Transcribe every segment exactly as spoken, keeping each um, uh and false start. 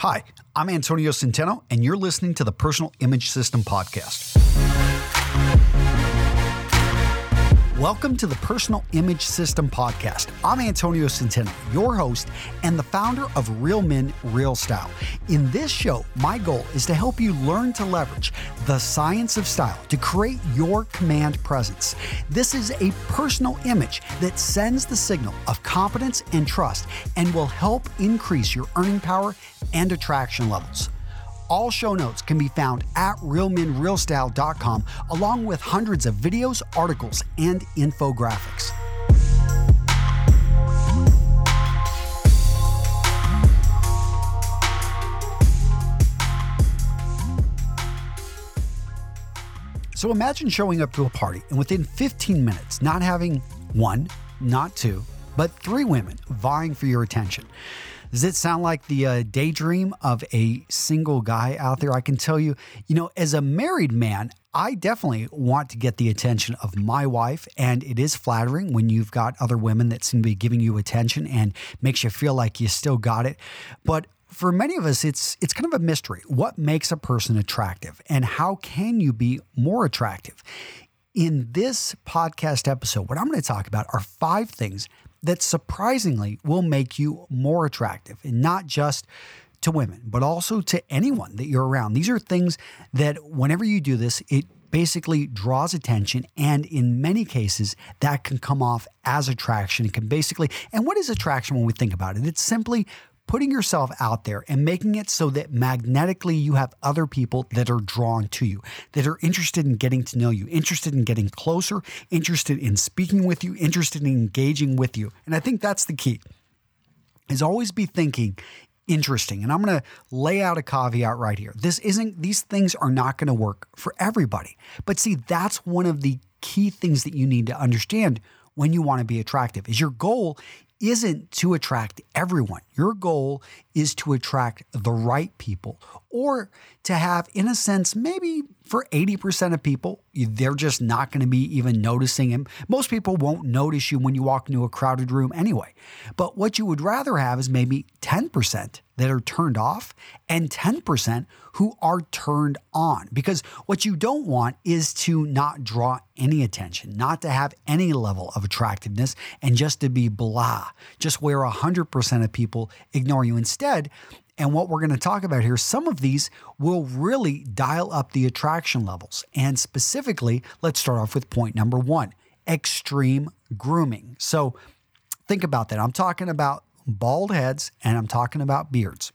Hi, I'm Antonio Centeno, and you're listening to the Personal Image System Podcast. Welcome to the Personal Image System Podcast. I'm Antonio Centeno, your host and the founder of Real Men, Real Style. In this show, my goal is to help you learn to leverage the science of style to create your command presence. This is a personal image that sends the signal of confidence and trust and will help increase your earning power and attraction levels. All show notes can be found at real men real style dot com, along with hundreds of videos, articles, and infographics. So imagine showing up to a party and within fifteen minutes not having one, not two, but three women vying for your attention. Does it sound like the uh, daydream of a single guy out there? I can tell you, you know, as a married man, I definitely want to get the attention of my wife, and it is flattering when you've got other women that seem to be giving you attention and makes you feel like you still got it. But for many of us, it's it's kind of a mystery. What makes a person attractive, and how can you be more attractive? In this podcast episode, what I'm going to talk about are five things that surprisingly will make you more attractive, and not just to women, but also to anyone that you're around. These are things that whenever you do this, it basically draws attention, and in many cases, that can come off as attraction. It can basically, and what is attraction when we think about it? It's simply putting yourself out there and making it so that magnetically you have other people that are drawn to you, that are interested in getting to know you, interested in getting closer, interested in speaking with you, interested in engaging with you. And I think that's the key, is always be thinking interesting. And I'm going to lay out a caveat right here. This isn't, these things are not going to work for everybody. But see, that's one of the key things that you need to understand when you want to be attractive, is your goal isn't to attract everyone. Your goal is to attract the right people, or to have, in a sense, maybe for eighty percent of people, they're just not going to be even noticing him. Most people won't notice you when you walk into a crowded room anyway. But what you would rather have is maybe ten percent that are turned off and ten percent who are turned on. Because what you don't want is to not draw any attention, not to have any level of attractiveness, and just to be blah, just where one hundred percent of people ignore you instead. And what we're going to talk about here, some of these will really dial up the attraction levels. And specifically, let's start off with point number one, extreme grooming. So think about that. I'm talking about bald heads and I'm talking about beards.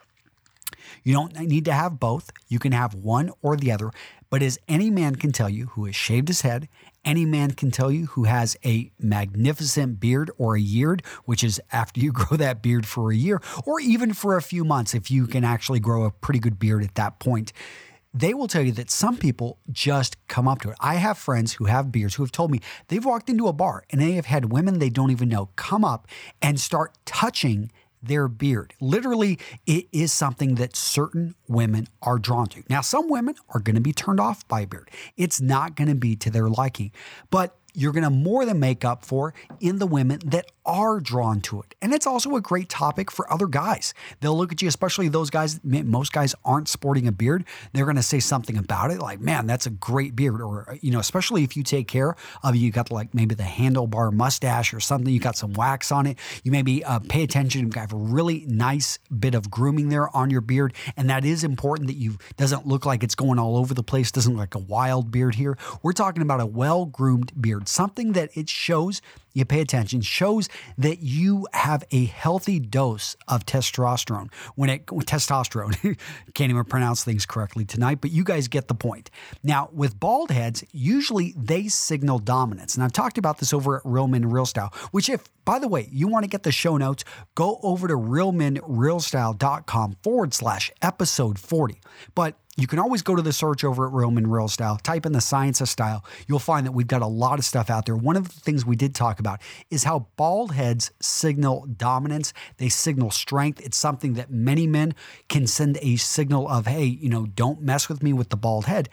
You don't need to have both. You can have one or the other. But as any man can tell you who has shaved his head, any man can tell you who has a magnificent beard or a yeard, which is after you grow that beard for a year, or even for a few months if you can actually grow a pretty good beard at that point, they will tell you that some people just come up to it. I have friends who have beards who have told me they've walked into a bar and they have had women they don't even know come up and start touching their beard. Literally, it is something that certain women are drawn to. Now, some women are going to be turned off by a beard. It's not going to be to their liking, but you're going to more than make up for in the women that are drawn to it. And it's also a great topic for other guys. They'll look at you, especially those guys, most guys aren't sporting a beard. They're going to say something about it like, man, that's a great beard. Or, you know, especially if you take care of it, you got like maybe the handlebar mustache or something, you got some wax on it. You maybe uh, pay attention, you have a really nice bit of grooming there on your beard. And that is important, that you doesn't look like it's going all over the place, doesn't look like a wild beard here. We're talking about a well-groomed beard, something that it shows, you pay attention, shows that you have a healthy dose of testosterone. When it testosterone, can't even pronounce things correctly tonight, but you guys get the point. Now, with bald heads, usually they signal dominance. And I've talked about this over at Real Men, Real Style, which if, by the way, you want to get the show notes, go over to real men real style dot com forward slash episode forty. But you can always go to the search over at Real Men, Real Style, type in the science of style. You'll find that we've got a lot of stuff out there. One of the things we did talk about is how bald heads signal dominance. They signal strength. It's something that many men can send a signal of, hey, you know, don't mess with me with the bald head.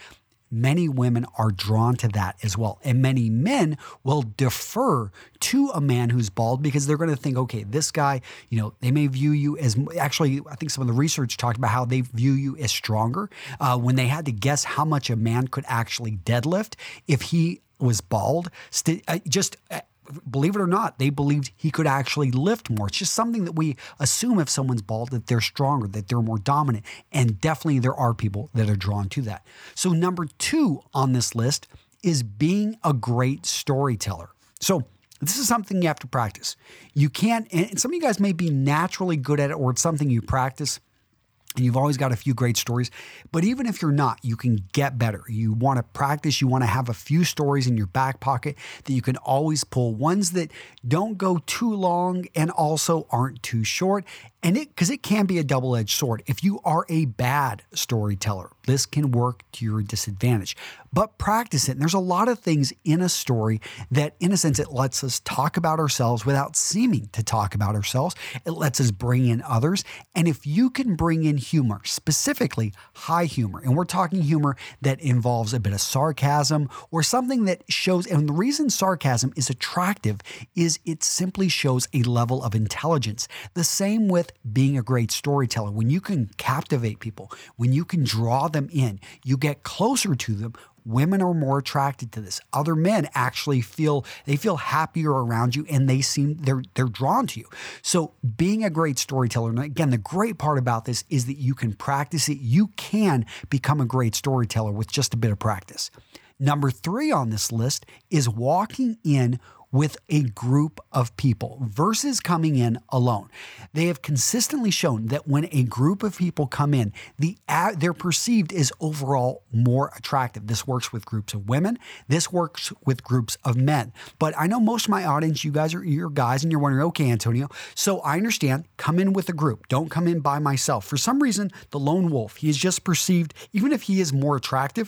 many women are drawn to that as well. And many men will defer to a man who's bald because they're going to think, okay, this guy, you know, they may view you as, actually, I think some of the research talked about how they view you as stronger. Uh, when they had to guess how much a man could actually deadlift if he was bald, st- uh, just... Uh, believe it or not, they believed he could actually lift more. It's just something that we assume if someone's bald, that they're stronger, that they're more dominant. And definitely there are people that are drawn to that. So number two on this list is being a great storyteller. So this is something you have to practice. You can't, and some of you guys may be naturally good at it, or it's something you practice and you've always got a few great stories. But even if you're not, you can get better. You want to practice. You want to have a few stories in your back pocket that you can always pull, ones that don't go too long and also aren't too short. And it, because it can be a double-edged sword. If you are a bad storyteller, this can work to your disadvantage. But practice it. And there's a lot of things in a story that, in a sense, it lets us talk about ourselves without seeming to talk about ourselves. It lets us bring in others. And if you can bring in humor, specifically high humor, and we're talking humor that involves a bit of sarcasm or something that shows, and the reason sarcasm is attractive is it simply shows a level of intelligence. The same with being a great storyteller. When you can captivate people, when you can draw them in, you get closer to them. Women are more attracted to this. Other men actually feel, they feel happier around you and they seem, they're, they're drawn to you. So being a great storyteller, and again, the great part about this is that you can practice it. You can become a great storyteller with just a bit of practice. Number three on this list is walking in with a group of people versus coming in alone. They have consistently shown that when a group of people come in, the they're perceived as overall more attractive. This works with groups of women. This works with groups of men. But I know most of my audience, you guys are you're guys, and you're wondering, okay, Antonio, so I understand, come in with a group. Don't come in by myself. For some reason, the lone wolf, he is just perceived, even if he is more attractive,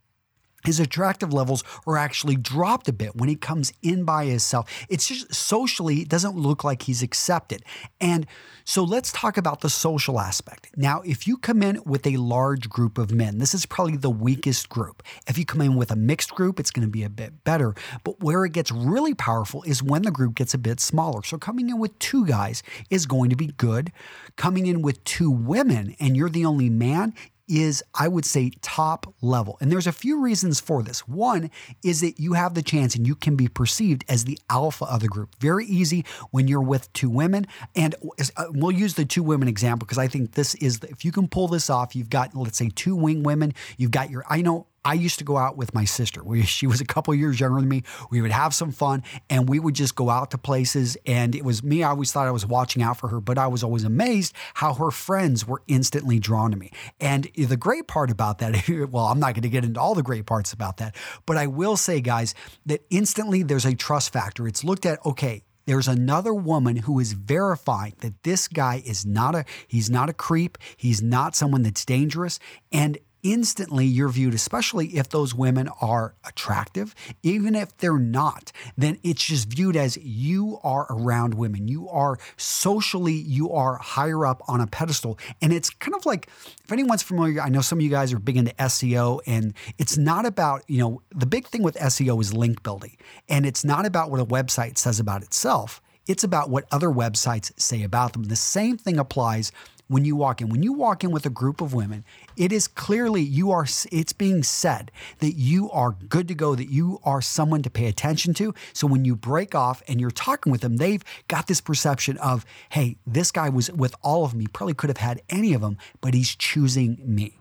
his attractive levels are actually dropped a bit when he comes in by himself. It's just socially, it doesn't look like he's accepted. And so let's talk about the social aspect. Now, if you come in with a large group of men, this is probably the weakest group. If you come in with a mixed group, it's going to be a bit better. But where it gets really powerful is when the group gets a bit smaller. So coming in with two guys is going to be good. Coming in with two women and you're the only man is, I would say, top level. And there's a few reasons for this. One is that you have the chance and you can be perceived as the alpha of the group. Very easy when you're with two women. And we'll use the two women example because I think this is, if you can pull this off, you've got, let's say, two wing women. You've got your, I know, I used to go out with my sister. We, she was a couple years younger than me. We would have some fun and we would just go out to places. And it was me. I always thought I was watching out for her, but I was always amazed how her friends were instantly drawn to me. And the great part about that, well, I'm not going to get into all the great parts about that, but I will say, guys, that instantly there's a trust factor. It's looked at, okay, there's another woman who is verifying that this guy is not a, he's not a creep. He's not someone that's dangerous. And instantly you're viewed, especially if those women are attractive, even if they're not, then it's just viewed as you are around women. You are socially, you are higher up on a pedestal. And it's kind of like, if anyone's familiar, I know some of you guys are big into S E O, and it's not about, you know, the big thing with S E O is link building. And it's not about what a website says about itself. It's about what other websites say about them. The same thing applies when you walk in. When you walk in with a group of women, it is clearly you are, it's being said that you are good to go, that you are someone to pay attention to. So when you break off and you're talking with them, they've got this perception of, hey, this guy was with all of them. He probably could have had any of them, but he's choosing me.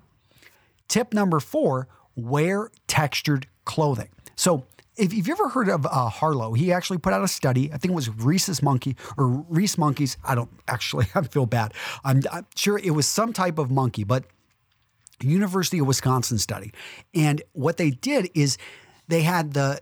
Tip number four, wear textured clothing. So if you've ever heard of uh, Harlow, he actually put out a study. I think it was Rhesus monkey or Reese monkeys. I don't actually, I feel bad. I'm, I'm sure it was some type of monkey, but University of Wisconsin study. And what they did is they had the,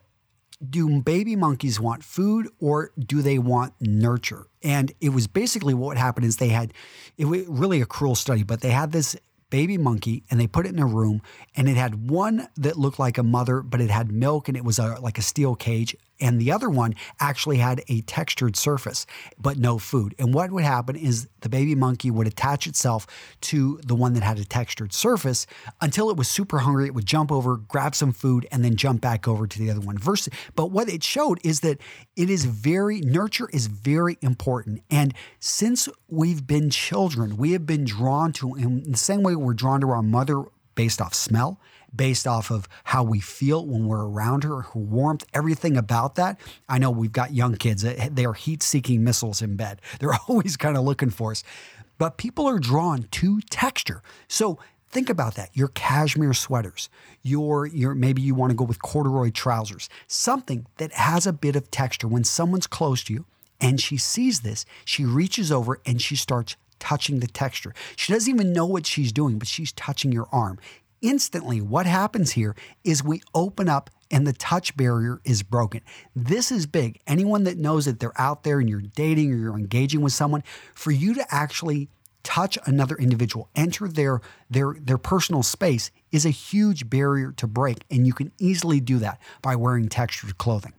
do baby monkeys want food or do they want nurture? And it was basically what happened is they had, it was really a cruel study, but they had this baby monkey and they put it in a room, and it had one that looked like a mother, but it had milk and it was a, like a steel cage. And the other one actually had a textured surface, but no food. And what would happen is the baby monkey would attach itself to the one that had a textured surface until it was super hungry. It would jump over, grab some food, and then jump back over to the other one. Versus, but what it showed is that it is very, nurture is very important. And since we've been children, we have been drawn to, in the same way we're drawn to our mother based off smell, based off of how we feel when we're around her, her warmth, everything about that. I know we've got young kids. They are heat-seeking missiles in bed. They're always kind of looking for us. But people are drawn to texture. So think about that. Your cashmere sweaters, your, your maybe you want to go with corduroy trousers, something that has a bit of texture. When someone's close to you and she sees this, she reaches over and she starts touching the texture. She doesn't even know what she's doing, but she's touching your arm. Instantly, what happens here is we open up and the touch barrier is broken. This is big. Anyone that knows that they're out there and you're dating or you're engaging with someone, for you to actually touch another individual, enter their, their, their personal space is a huge barrier to break. And you can easily do that by wearing textured clothing.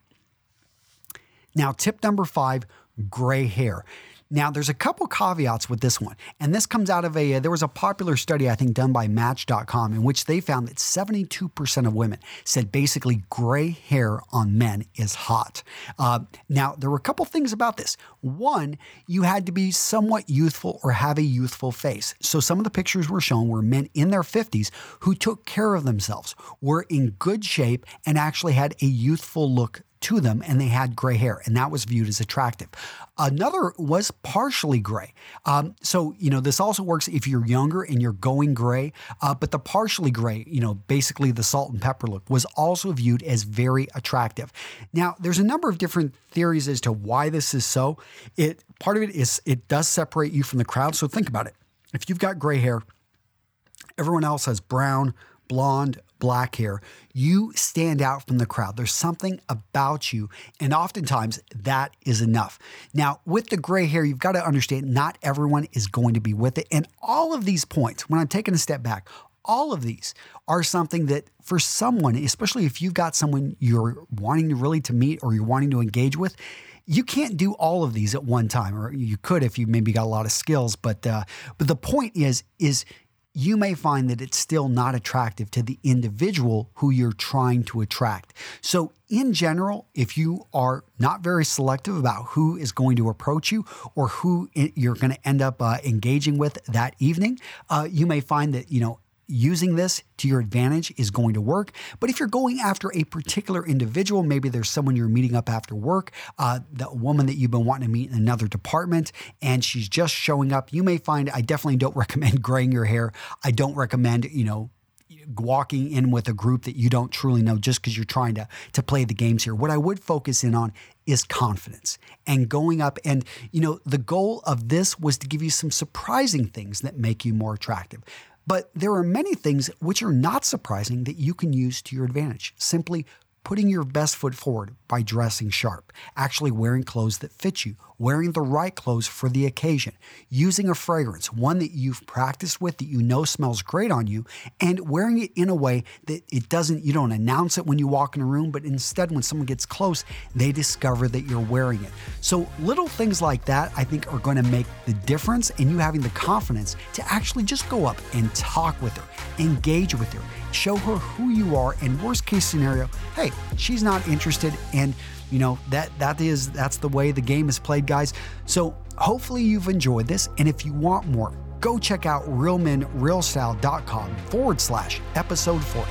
Now, tip number five, gray hair. Now, there's a couple caveats with this one, and this comes out of a, uh, there was a popular study, I think, done by Match dot com, in which they found that seventy-two percent of women said basically gray hair on men is hot. Uh, now, there were a couple things about this. One, you had to be somewhat youthful or have a youthful face. So some of the pictures were shown were men in their fifties who took care of themselves, were in good shape, and actually had a youthful look to them, and they had gray hair, and that was viewed as attractive. Another was partially gray. Um, so, you know, this also works if you're younger and you're going gray, uh, but the partially gray, you know, basically the salt and pepper look, was also viewed as very attractive. Now, there's a number of different theories as to why this is so. It part of it is it does separate you from the crowd. So think about it. If you've got gray hair, everyone else has brown, blonde, black hair, you stand out from the crowd. There's something about you, and oftentimes that is enough. Now, with the gray hair, you've got to understand not everyone is going to be with it. And all of these points, when I'm taking a step back, all of these are something that for someone, especially if you've got someone you're wanting to really to meet or you're wanting to engage with, you can't do all of these at one time, or you could if you maybe got a lot of skills. But uh, but the point is, is you may find that it's still not attractive to the individual who you're trying to attract. So in general, if you are not very selective about who is going to approach you or who you're going to end up uh, engaging with that evening, uh, you may find that, you know, using this to your advantage is going to work. But if you're going after a particular individual, maybe there's someone you're meeting up after work, uh, the woman that you've been wanting to meet in another department, and she's just showing up, you may find, I definitely don't recommend graying your hair. I don't recommend, you know, walking in with a group that you don't truly know just because you're trying to, to play the games here. What I would focus in on is confidence and going up. And, you know, the goal of this was to give you some surprising things that make you more attractive. But there are many things which are not surprising that you can use to your advantage. Simply putting your best foot forward by dressing sharp, actually wearing clothes that fit you, wearing the right clothes for the occasion, using a fragrance, one that you've practiced with, that you know smells great on you, and wearing it in a way that it doesn't, you don't announce it when you walk in a room, but instead when someone gets close, they discover that you're wearing it. So little things like that, I think, are going to make the difference in you having the confidence to actually just go up and talk with her, engage with her, show her who you are, and worst case scenario, hey, she's not interested, and you know, that that is that's the way the game is played, guys. So hopefully you've enjoyed this, and if you want more, go check out realmenrealstyle.com forward slash episode forty.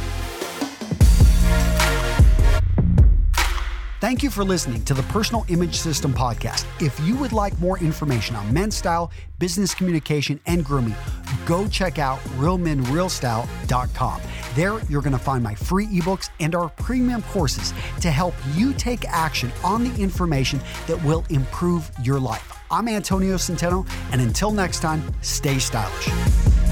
Thank you for listening to the Personal Image System podcast. If you would like more information on men's style, business communication, and grooming, go check out real men real style dot com. There, you're going to find my free ebooks and our premium courses to help you take action on the information that will improve your life. I'm Antonio Centeno, and until next time, stay stylish.